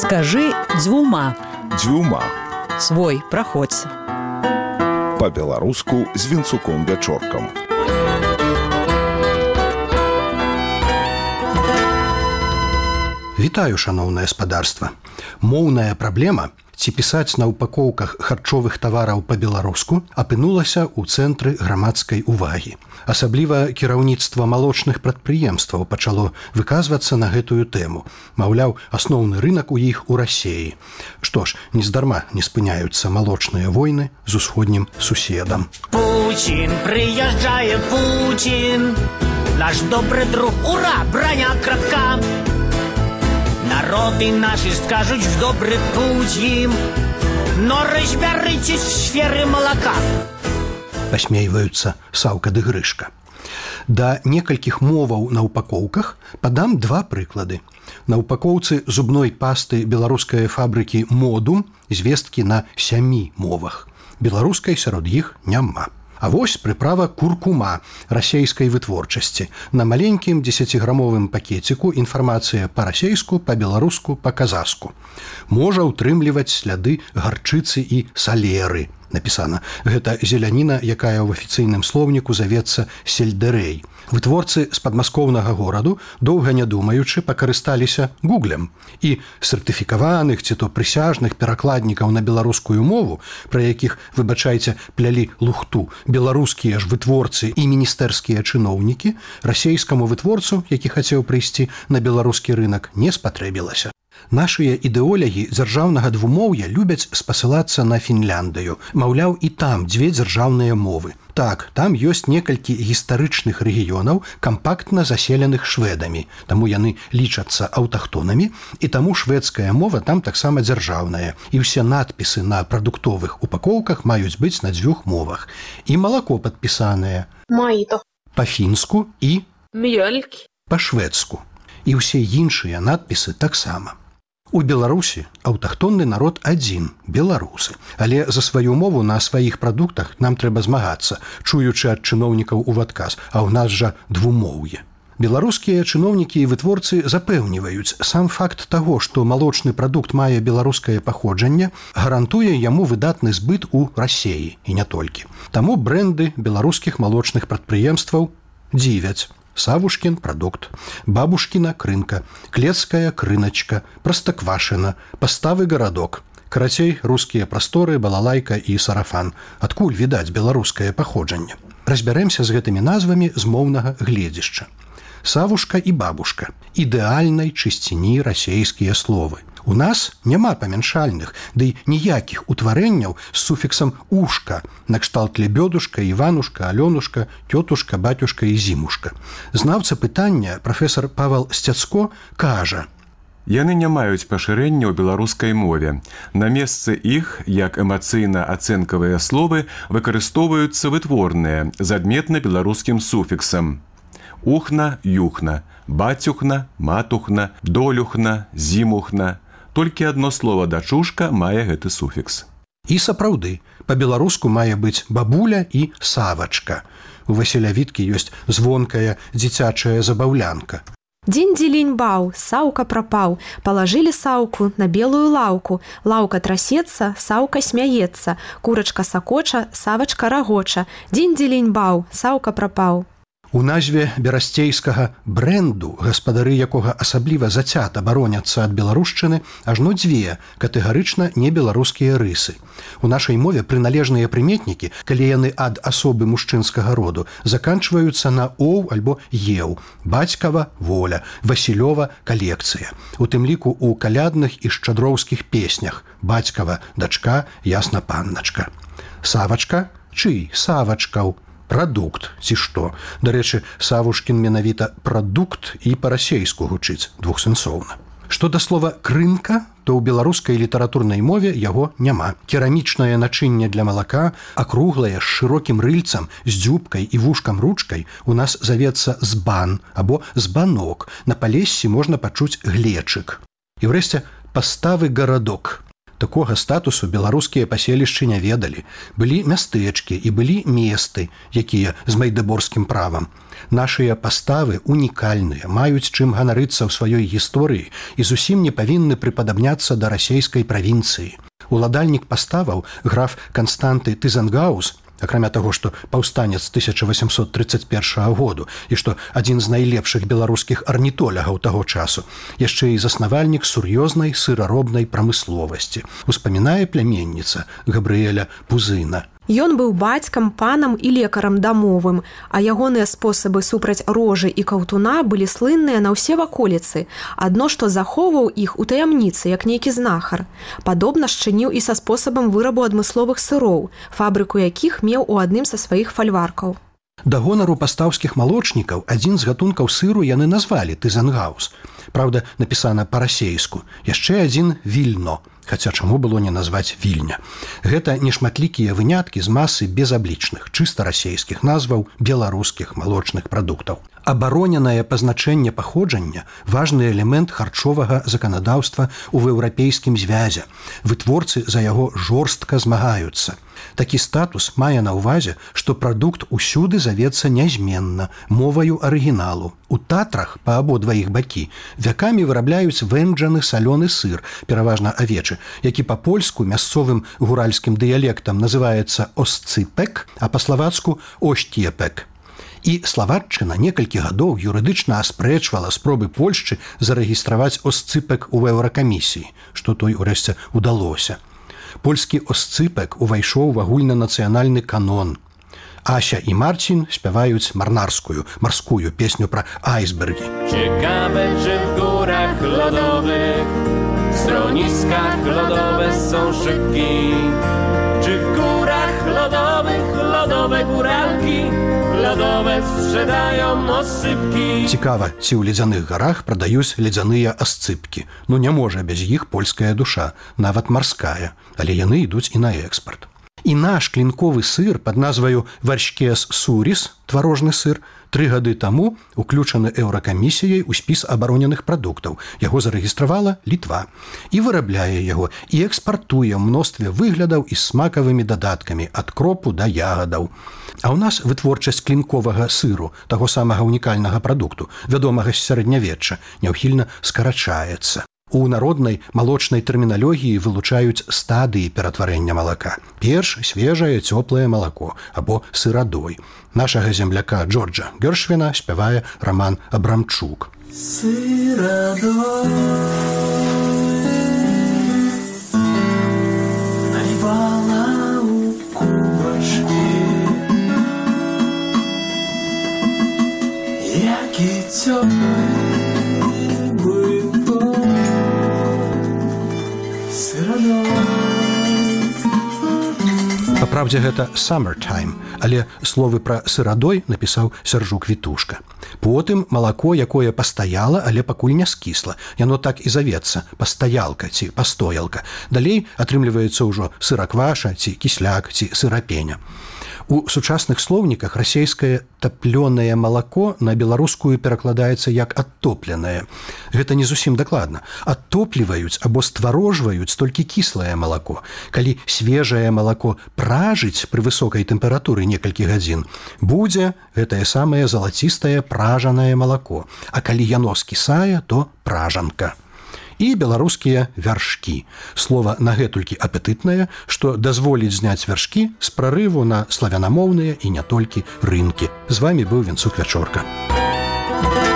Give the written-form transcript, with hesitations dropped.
Скажи дзвюма. Дзвюма. Свой, праходзь. Па-беларуску з Вінцуком Вячоркам. Вітаю, шаноўнае спадарства. Моўная праблема, ці пісаць на упакоўках харчовых тавараў па-беларуску, апынулася ў цэнтры грамадскай увагі. Асабліва кіраўніцтва малочных прадпрыемстваў пачало выказвацца на гэтую тэму. Маўляў, асноўны рынак у іх у Расеі. Што ж, нездарма не спыняюцца малочныя войны з усходнім суседам. Путин, приезжает Путин, наш добрый друг, ура, броня кратка. Народы наши скажут в добрый путь им, но разберитесь в сферы молока. Пасмейваюцца Саўка ды Грышка. Да некалькіх моваў на упакоўках падам два прыклады. На упакоўцы зубной пасты беларускай фабрыкі «Модум» звесткі на 7 мовах. Беларускай сярод іх няма. А вось прыправа куркума расейскай вытворчасці. На маленькім 10-грамовым пакеціку інфармацыя па-расейску, па-беларуску, па-казахску. Можа ўтрымліваць сляды гарчыцы і салеры. Напісана. Гэта зеляніна, якая ў афіцыйным слоўніку завецца сельдэрэй. Вытворцы з падмаскоўнага гораду, доўга не думаючы, пакарысталіся гуглем. І сертыфікаваных ці то прысяжных перакладнікаў на беларускую мову, пра якіх, выбачайце, плялі лухту, беларускія ж вытворцы і міністэрскія чыноўнікі, расейскаму вытворцу, які хацеў прыйсці на беларускі рынак, не спатрэбілася. Нашыя ідэолягі дзяржаўнага двумоўя любяць спасылацца на Фінляндыю. Маўляў, і там дзве дзяржаўныя мовы. Так, там ёсць некалькі гістарычных рэгіёнаў, кампактна заселеных шведамі, таму яны лічацца аўтахтонамі, і таму шведская мова там таксама дзяржаўная. І ўсе надпісы на прадуктовых упакоўках маюць быць на 2 мовах. І малако падпісанае па-фінску і па-шведску. І ўсе іншыя надпісы таксама. У Беларусі аўтахтонны народ адзін – беларусы. Але за сваю мову на сваіх прадуктах нам трэба змагацца, чуючы ад чыноўнікаў у адказ, а ў нас жа двумоўе. Беларускія чыноўнікі і вытворцы запэўніваюць, сам факт таго, што малочны прадукт мае беларускае паходжанне, гарантуе яму выдатны збыт у Расеі, і не толькі. Таму брэнды беларускіх малочных прадпрыемстваў дзівяць. Савушкін прадукт, бабушкіна крынка, клецкая крыначка, простаквашина, паставы гарадок. Карацей, рускія прасторы, балалайка і сарафан. Адкуль відаць беларускае паходжанне? Разбярэмся з гэтымі назвамі з моўнага гледзішча. Савушка і бабушка. Ідэальнай чысціні расейскія словы. У нас няма памяншальных, ды ніякіх утварэнняў з суфіксам «ушка», накшталт лебёдушка, Іванушка, Алёнушка, тётушка, батюшка і зімушка. Знаўца пытання, прафесар Павел Сцяцко, кажа: яны не маюць пашырэння ў беларускай мове. На месцы іх, як эмацыйна-ацэнкавыя словы, выкарыстоўваюцца вытворныя з адметна беларускім суфіксам. Ухна, юхна, бацюхна, матухна, долюхна, зімухна. Толькі адно слова «дачушка» мае гэты суфікс. І сапраўды, па-беларуску мае быць бабуля і савачка. У Васіля Віткі ёсць звонкая дзіцячая забаўлянка. Дзень-дзелень-баў, саўка прапаў, палажылі саўку на белую лаўку, лаўка трасецца, саўка смяецца, курачка сакоча, савачка рагоча, дзень-дзелень-баў, саўка прапаў. У назве берасцейскага брэнду, гаспадары якога асабліва зацята бароняцца ад беларушчыны, ажно 2 катэгарычна небеларускія рысы. У нашай мове прыналежныя прыметнікі, калі яны ад асобы мужчынскага роду, заканчваюцца на «оў» альбо «еў». Бацькава – воля, Васілёва – калекцыя. У тым ліку у калядных і шчадроўскіх песнях бацькава – дачка, ясна панначка. Савачка – чый? Савачкаў. Прадукт, ці што. Дарэчы, Савушкін менавіта прадукт і па-расейску гучыць двухсэнсоўна. Што да слова «крынка», то ў беларускай літаратурнай мове яго няма. Керамічнае начынне для малака, акруглае, з шырокім рыльцам, з дзюбкай і вушкам-ручкай у нас завецца збан або збанок. На Палессі можна пачуць глечык. І ўрэшце, паставы гарадок. Такога статусу беларускія паселішчы не ведалі. Былі мястэчкі і былі месты, якія з майдаборскім правам. Нашыя паставы унікальныя, маюць чым ганарыцца ў сваёй гісторыі і зусім не павінны прыпадабняцца да расейскай правінцыі. Уладальнік паставаў, граф Канстанты Тызенгаус, акрамя таго, што паўстанец 1831 году і што адзін з найлепшых беларускіх арнітолягаў таго часу, яшчэ і заснавальнік сур'ёзнай сыраробнай прамысловасці, успамінае пляменніца Габрыэля Пузына. Ён быў бацькам, панам і лекарам дамовым, а ягоныя спосабы супраць рожы і каўтуна былі слынныя на ўсе ваколіцы, адно што захоўваў іх у таямніцы, як нейкі знахар. Падобна шчыніў і са спосабам вырабу адмысловых сыроў, фабрыку якіх меў у адным са сваіх фальваркаў. Да гонару пастаўскіх малочнікаў адзін з гатункаў сыру яны назвалі Тызенгаус. Праўда, напісана па-расейску. Яшчэ адзін Вільно, хаця чаму было не назваць Вільня. Гэта нешматлікія выняткі з масы безаблічных, чыста расейскіх назваў беларускіх малочных прадуктаў. Абароненае пазначэнне паходжання – важны элемент харчовага заканадаўства ў еўрапейскім звязе. Вытворцы за яго жорстка змагаюцца. Такі статус мае на ўвазе, што прадукт усюды завецца нязменна, моваю арыгіналу. У Татрах па абодва іх бакі вякамі вырабляюць вэнджаны салёны сыр, пераважна авечы, які па-польску мясцовым гуральскім дыялектам называецца осцыпек, а па-славацку ощтіепек. І Славатчына некалькі гадоў юрыдычна аспрэчвала спробы Польшчы зарэгістраваць осцыпек у еўракамісіі, што той урэшце удалося. Польскі осцыпек увайшоў у агульнанацыянальны канон. Ася і Марцін спяваюць марскую песню пра айсбергі. Ciekawe, czy w górach lodowych, w schroniskach lodowe są szybki, czy w górach lodowych lodowe góralki lodowe sprzedają osypki. Цікава, ці ў ледзяных гарах прадаюць ледзяныя асцыпкі. Ну не можа без іх польская душа, нават марская, але яны ідуць і на экспарт. І наш клінковы сыр пад назваю варшкес суріс, тварожны сыр, 3 гады таму уключаны еўракамісіяй у спіс абароненых прадуктаў. Яго зарэгістравала Літва. І вырабляе яго, і экспартуе мностве выглядаў і смакавымі дадаткамі ад кропу да ягадаў. А ў нас вытворчасць клінковага сыру, таго самага унікальнага прадукту, вядомага з сярэднявечча, няўхільна скарачаецца. У народнай малочнай тэрміналогіі вылучаюць стадыі ператварэння малака. Перш свежае цёплае малако або сырадой. Нашага земляка Джорджа Гершвіна спявае Роман Абрамчук. Сырадой налівала у кубачки, які цёплы Па правдзе гэта «summertime», але словы пра сырадой напісаў Сяржук Вітушка. Потым малако, якое пастаяла, але пакуль не скісла. Яно так і завецца – пастаялка ці пастоялка. Далей атрымліваецца ўжо сыракваша ці кісляк ці сырапеня. У сучасных слоўніках расейскае таплёнае малако на беларускую перакладаецца як адтопленае. Гэта не зусім дакладна. Адтопліваюць або стварожваюць толькі кіслае малако. Калі свежае малако пражыць пры высокай тэмпературы некалькі гадзін, будзе гэтае самае залацістае пражанае малако. А калі яно скісае, то пражанка. І беларускія вяршкі. Слова нагэтулькі апетытнае, што дазволіць зняць вяршкі з прарыву на славянамоўныя і не толькі рынкі. З вамі быў Венцук Вячорка.